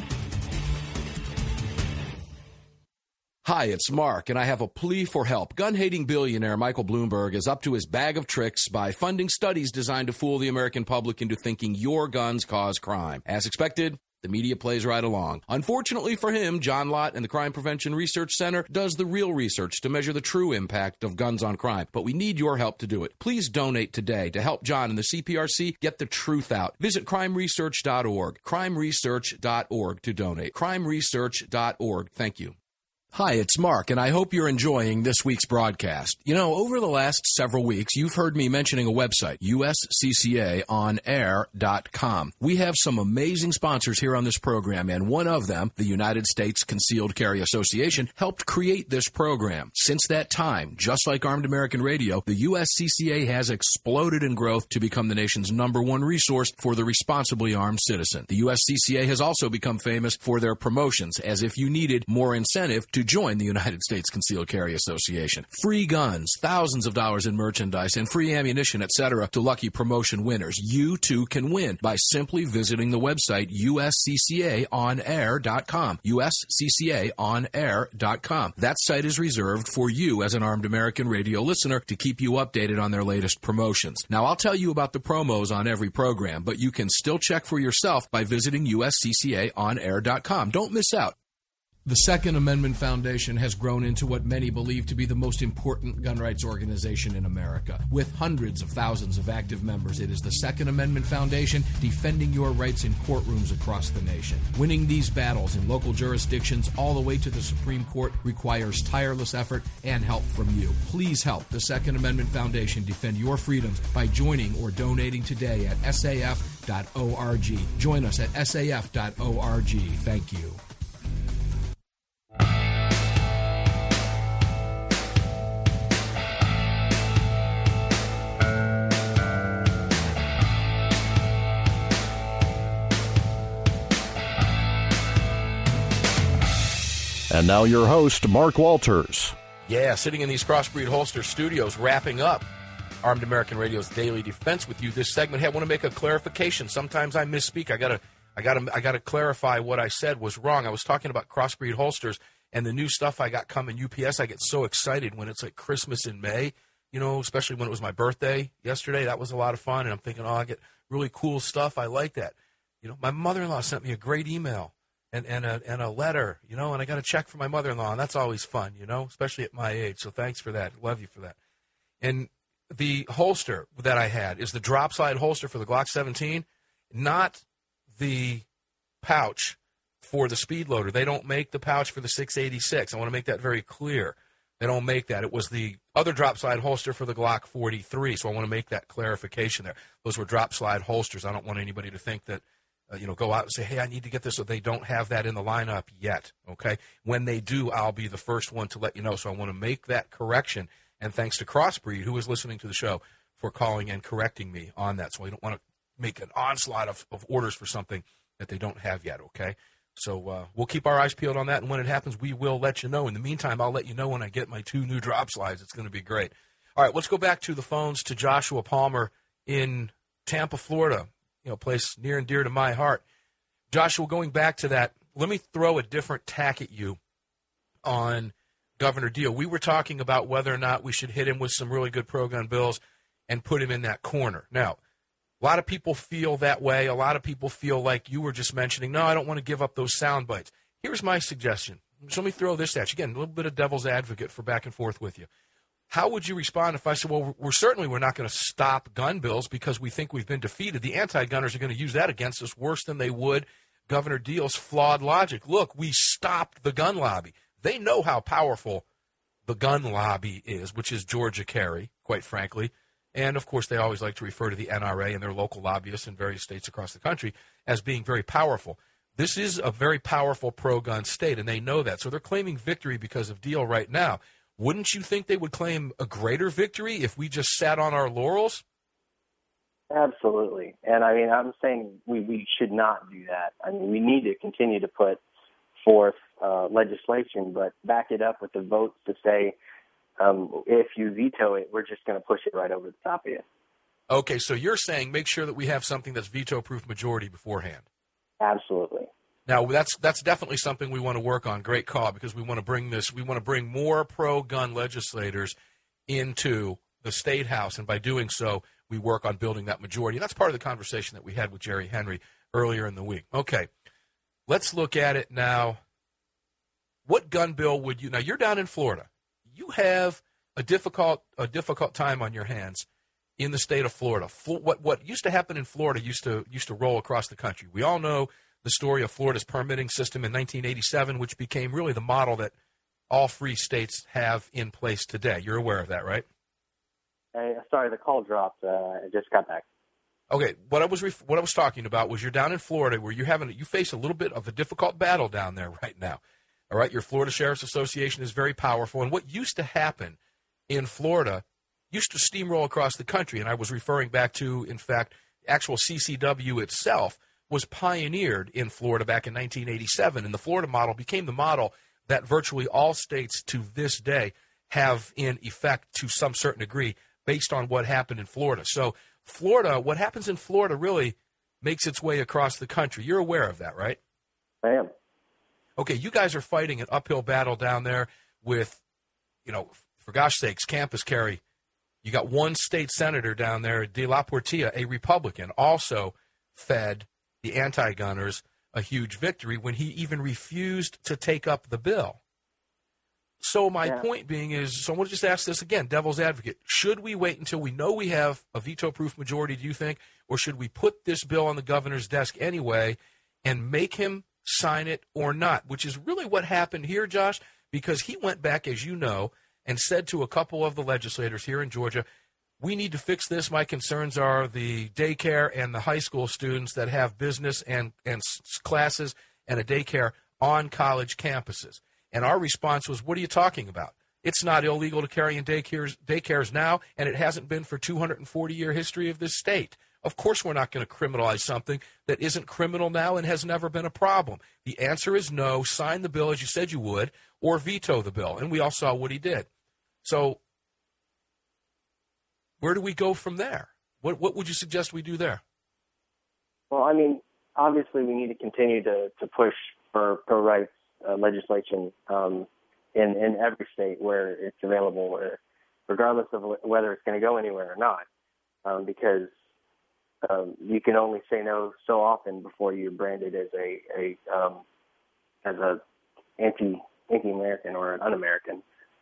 Hi, it's Mark, and I have a plea for help. Gun-hating billionaire Michael Bloomberg is up to his bag of tricks by funding studies designed to fool the American public into thinking your guns cause crime. As expected, the media plays right along. Unfortunately for him, John Lott and the Crime Prevention Research Center does the real research to measure the true impact of guns on crime. But we need your help to do it. Please donate today to help John and the CPRC get the truth out. Visit crimeresearch.org. crimeresearch.org to donate. crimeresearch.org. Thank you. Hi, it's Mark, and I hope you're enjoying this week's broadcast. You know, over the last several weeks, you've heard me mentioning a website, usccaonair.com. We have some amazing sponsors here on this program, and one of them, the United States Concealed Carry Association, helped create this program. Since that time, just like Armed American Radio, the USCCA has exploded in growth to become the nation's #1 resource for the responsibly armed citizen. The USCCA has also become famous for their promotions, as if you needed more incentive to join the United States Concealed Carry Association. Free guns, thousands of dollars in merchandise, and free ammunition, etc. to lucky promotion winners. You too can win by simply visiting the website usccaonair.com. usccaonair.com. That site is reserved for you as an Armed American Radio listener to keep you updated on their latest promotions. Now, I'll tell you about the promos on every program, but you can still check for yourself by visiting usccaonair.com. Don't miss out. The Second Amendment Foundation has grown into what many believe to be the most important gun rights organization in America. With hundreds of thousands of active members, it is the Second Amendment Foundation defending your rights in courtrooms across the nation. Winning these battles in local jurisdictions all the way to the Supreme Court requires tireless effort and help from you. Please help the Second Amendment Foundation defend your freedoms by joining or donating today at saf.org. Join us at saf.org. Thank you. And now your host, Mark Walters. Yeah, sitting in these Crossbreed Holster studios, wrapping up Armed American Radio's Daily Defense with you. This segment, hey, I want to make a clarification. Sometimes I misspeak. I gotta clarify what I said was wrong. I was talking about Crossbreed Holsters and the new stuff I got coming UPS. I get so excited when it's like Christmas in May, you know, especially when it was my birthday yesterday. That was a lot of fun, and I'm thinking, oh, I get really cool stuff. I like that. You know, my mother-in-law sent me a great email. And a letter, you know, and I got a check for my mother-in-law, and that's always fun, you know, especially at my age. So thanks for that. Love you for that. And the holster that I had is the drop slide holster for the Glock 17, not the pouch for the speed loader. They don't make the pouch for the 686. I want to make that very clear. They don't make that. It was the other drop slide holster for the Glock 43, so I want to make that clarification there. Those were drop slide holsters. I don't want anybody to think that go out and say, hey, I need to get this. So they don't have that in the lineup yet, okay? When they do, I'll be the first one to let you know. So I want to make that correction. And thanks to Crossbreed, who is listening to the show, for calling and correcting me on that. So I don't want to make an onslaught of orders for something that they don't have yet, okay? So we'll keep our eyes peeled on that. And when it happens, we will let you know. In the meantime, I'll let you know when I get my 2 new drop slides. It's going to be great. All right, let's go back to the phones to Joshua Palmer in Tampa, Florida. You know, place near and dear to my heart. Joshua, going back to that, let me throw a different tack at you on Governor Deal. We were talking about whether or not we should hit him with some really good pro-gun bills and put him in that corner. Now, a lot of people feel that way. A lot of people feel like you were just mentioning, no, I don't want to give up those sound bites. Here's my suggestion. So let me throw this at you. Again, a little bit of devil's advocate for back and forth with you. How would you respond if I said, well, we're not going to stop gun bills because we think we've been defeated? The anti-gunners are going to use that against us worse than they would Governor Deal's flawed logic. Look, we stopped the gun lobby. They know how powerful the gun lobby is, which is Georgia Carry, quite frankly. And, of course, they always like to refer to the NRA and their local lobbyists in various states across the country as being very powerful. This is a very powerful pro-gun state, and they know that. So they're claiming victory because of Deal right now. Wouldn't you think they would claim a greater victory if we just sat on our laurels? Absolutely. And I mean, I'm saying we should not do that. I mean, we need to continue to put forth legislation, but back it up with the votes to say, if you veto it, we're just going to push it right over the top of you. Okay, so you're saying make sure that we have something that's veto-proof majority beforehand. Absolutely. Now, that's definitely something we want to work on. Great call, because we want to bring more pro-gun legislators into the State House, and by doing so, we work on building that majority. And that's part of the conversation that we had with Jerry Henry earlier in the week. Okay, let's look at it now. What gun bill would you – now, you're down in Florida. You have a difficult time on your hands in the state of Florida. What used to happen in Florida used to roll across the country. We all know the story of Florida's permitting system in 1987, which became really the model that all free states have in place today. You're aware of that, right? Sorry, the call dropped. I just got back. Okay, what I was talking about was you're down in Florida where you face a little bit of a difficult battle down there right now. All right, your Florida Sheriff's Association is very powerful, and what used to happen in Florida used to steamroll across the country, and I was referring back to, in fact, actual CCW itself was pioneered in Florida back in 1987, and the Florida model became the model that virtually all states to this day have in effect to some certain degree based on what happened in Florida. So Florida, what happens in Florida really makes its way across the country. You're aware of that, right? I am. Okay, you guys are fighting an uphill battle down there with, for gosh sakes, campus carry. You got one state senator down there, De La Portilla, a Republican, also fed the anti-gunners a huge victory when he even refused to take up the bill. So my point being is, so I want to just ask this again, devil's advocate. Should we wait until we know we have a veto-proof majority, do you think, or should we put this bill on the governor's desk anyway and make him sign it or not, which is really what happened here, Josh, because he went back, as you know, and said to a couple of the legislators here in Georgia, we need to fix this. My concerns are the daycare and the high school students that have business and classes and a daycare on college campuses. And our response was, what are you talking about? It's not illegal to carry in daycares now, and it hasn't been for 240-year history of this state. Of course we're not going to criminalize something that isn't criminal now and has never been a problem. The answer is no. Sign the bill as you said you would, or veto the bill. And we all saw what he did. So where do we go from there? What would you suggest we do there? Well, I mean, obviously we need to continue to push for pro rights legislation in every state where it's available, regardless of whether it's going to go anywhere or not, because you can only say no so often before you're branded as a anti-American or an un-American.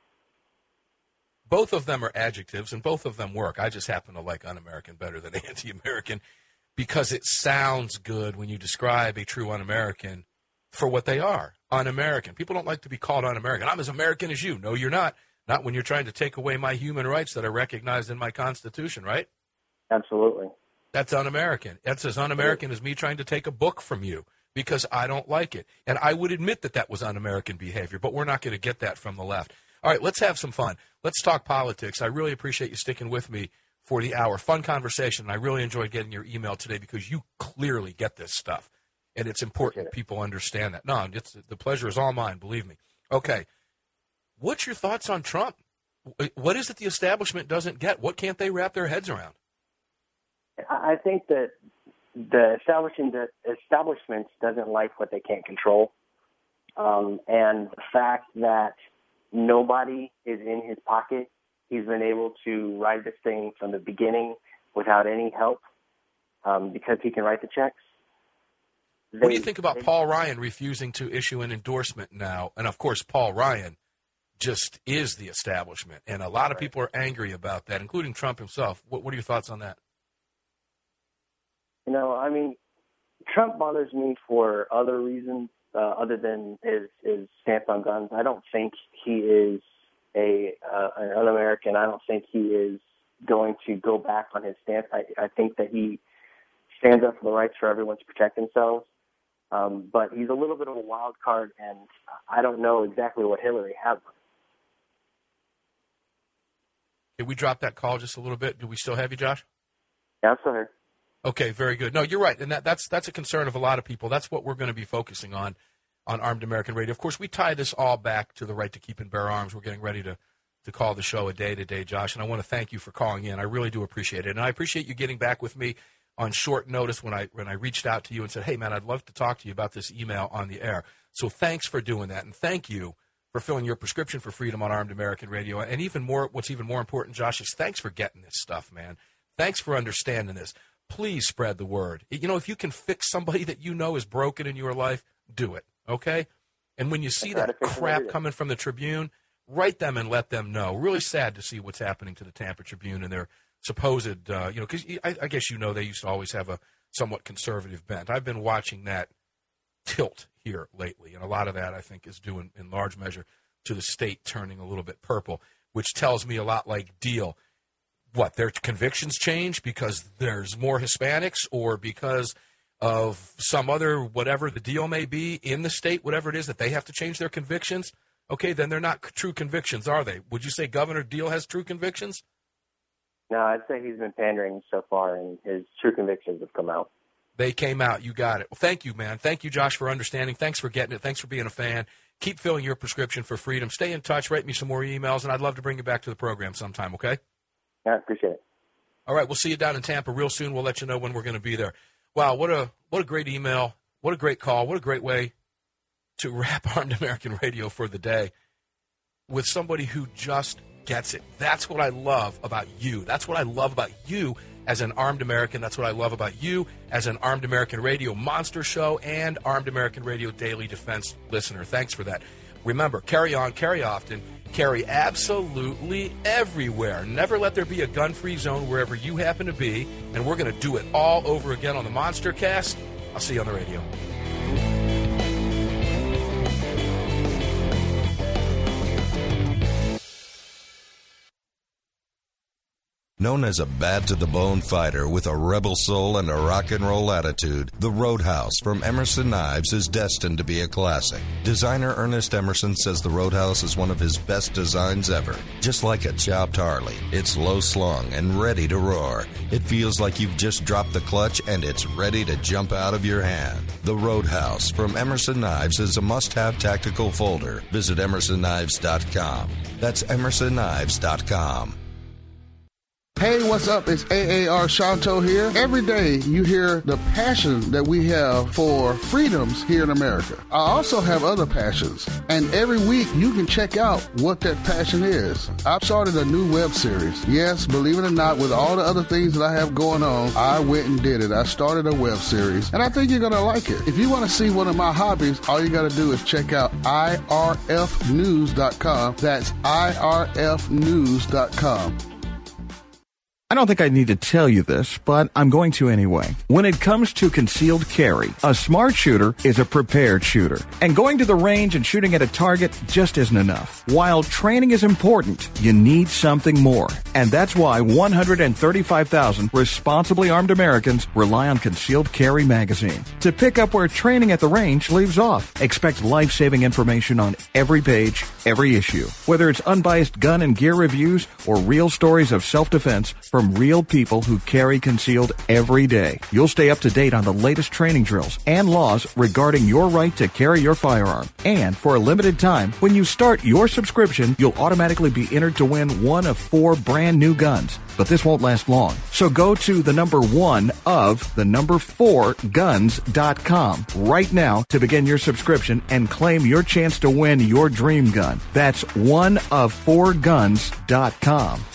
Both of them are adjectives, and both of them work. I just happen to like un-American better than anti-American because it sounds good when you describe a true un-American for what they are, un-American. People don't like to be called un-American. I'm as American as you. No, you're not. Not when you're trying to take away my human rights that are recognized in my Constitution, right? Absolutely. That's un-American. That's as un-American as me trying to take a book from you because I don't like it. And I would admit that was un-American behavior, but we're not going to get that from the left. All right, let's have some fun. Let's talk politics. I really appreciate you sticking with me for the hour. Fun conversation. I really enjoyed getting your email today because you clearly get this stuff, and it's important people understand that. No, the pleasure is all mine, believe me. Okay, what's your thoughts on Trump? What is it the establishment doesn't get? What can't they wrap their heads around? I think that the establishment doesn't like what they can't control, and the fact that nobody is in his pocket. He's been able to ride this thing from the beginning without any help because he can write the checks. What do you think about Paul Ryan refusing to issue an endorsement now? And, of course, Paul Ryan just is the establishment, and a lot of people are angry about that, including Trump himself. What are your thoughts on that? I mean, Trump bothers me for other reasons. Other than his stance on guns, I don't think he is an un-American. I don't think he is going to go back on his stance. I think that he stands up for the rights for everyone to protect themselves. But he's a little bit of a wild card, and I don't know exactly what Hillary has. Did we drop that call just a little bit? Do we still have you, Josh? Yeah, I'm still here. Okay, very good. No, you're right, and that's a concern of a lot of people. That's what we're going to be focusing on Armed American Radio. Of course, we tie this all back to the right to keep and bear arms. We're getting ready to call the show a day today, Josh, and I want to thank you for calling in. I really do appreciate it, and I appreciate you getting back with me on short notice when I reached out to you and said, hey, man, I'd love to talk to you about this email on the air. So thanks for doing that, and thank you for filling your prescription for freedom on Armed American Radio. And what's even more important, Josh, is thanks for getting this stuff, man. Thanks for understanding this. Please spread the word. You know, if you can fix somebody that you know is broken in your life, do it, okay? And when you see that crap coming from the Tribune, write them and let them know. Really sad to see what's happening to the Tampa Tribune and their supposed, because I guess you know they used to always have a somewhat conservative bent. I've been watching that tilt here lately, and a lot of that I think is due in large measure to the state turning a little bit purple, which tells me a lot like Deal. What, their convictions change because there's more Hispanics or because of some other whatever the deal may be in the state, whatever it is, that they have to change their convictions? Okay, then they're not true convictions, are they? Would you say Governor Deal has true convictions? No, I'd say he's been pandering so far, and his true convictions have come out. They came out. You got it. Well, thank you, man. Thank you, Josh, for understanding. Thanks for getting it. Thanks for being a fan. Keep filling your prescription for freedom. Stay in touch. Write me some more emails, and I'd love to bring you back to the program sometime, okay? Yeah, I appreciate it. All right, we'll see you down in Tampa real soon. We'll let you know when we're going to be there. Wow, what a great email. What a great call. What a great way to wrap Armed American Radio for the day with somebody who just gets it. That's what I love about you. That's what I love about you as an Armed American. That's what I love about you as an Armed American Radio Monster Show and Armed American Radio Daily Defense listener. Thanks for that. Remember, carry on, carry often, carry absolutely everywhere. Never let there be a gun-free zone wherever you happen to be, and we're going to do it all over again on the Monster Cast. I'll see you on the radio. Known as a bad-to-the-bone fighter with a rebel soul and a rock and roll attitude, the Roadhouse from Emerson Knives is destined to be a classic. Designer Ernest Emerson says the Roadhouse is one of his best designs ever. Just like a chopped Harley, it's low-slung and ready to roar. It feels like you've just dropped the clutch and it's ready to jump out of your hand. The Roadhouse from Emerson Knives is a must-have tactical folder. Visit emersonKnives.com. That's emersonKnives.com. Hey, what's up? It's AAR Shanto here. Every day you hear the passion that we have for freedoms here in America. I also have other passions, and every week you can check out what that passion is. I've started a new web series. Yes, believe it or not, with all the other things that I have going on, I went and did it. I started a web series, and I think you're going to like it. If you want to see one of my hobbies, all you got to do is check out irfnews.com. That's irfnews.com. I don't think I need to tell you this, but I'm going to anyway. When it comes to concealed carry, a smart shooter is a prepared shooter. And going to the range and shooting at a target just isn't enough. While training is important, you need something more. And that's why 135,000 responsibly armed Americans rely on Concealed Carry magazine to pick up where training at the range leaves off. Expect life-saving information on every page, every issue. Whether it's unbiased gun and gear reviews or real stories of self-defense from real people who carry concealed every day. You'll stay up to date on the latest training drills and laws regarding your right to carry your firearm. And for a limited time, when you start your subscription, you'll automatically be entered to win one of 4 brand new guns. But this won't last long. So go to the number 1 of the number 4 guns.com right now to begin your subscription and claim your chance to win your dream gun. That's 1of4guns.com.